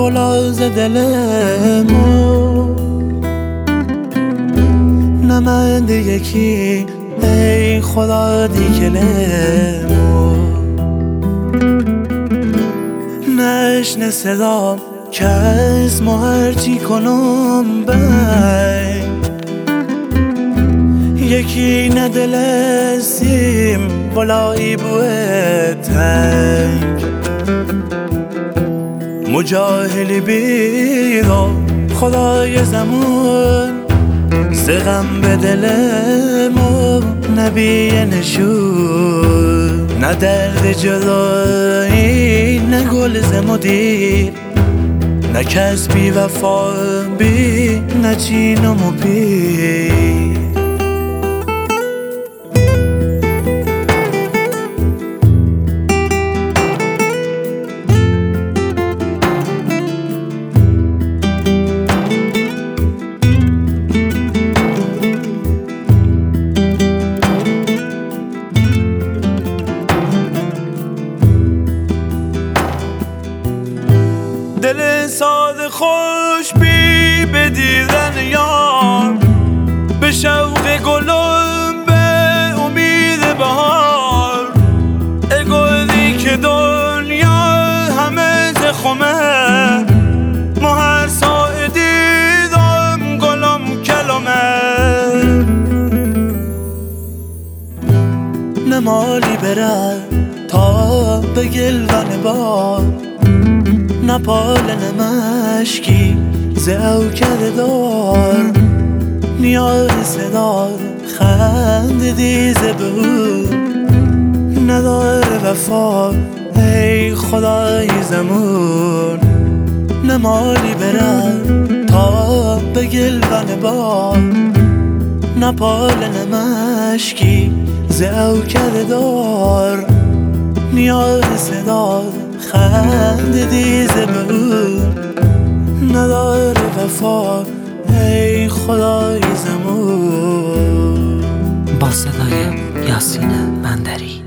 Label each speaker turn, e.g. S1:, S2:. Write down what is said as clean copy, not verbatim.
S1: فولاذ دلمو نمند یکی ای خدا دیگلمو نشنه صدام که از ما هرچی کنم بای یکی ندل سیم ولایی بوه تنگ مجاهلی بیرا خدای زمان سغم به دلمو نبی نشون نه درد جدایی نه گل زمدیر نه کس بی وفا بی نه چینم و پیر
S2: دل ساده خوش بی به دیدن یار به شوق گلم به امید بهار اگویی که دنیا همه زخمه ما هر ساعه دیدم گلم کلمه
S1: نمالی بره تا به گلوان بار نپال نمشکی زو کرده دار نیاز صدا خند دیزه بود ندار وفا ای خدای زمون نمالی بره تا به گلوان بار نپال نمشکی زو کرده دار نیاز صدا خند دیزه بود نداره وفا ای خدای زمون
S3: با صدای یاسین بندری.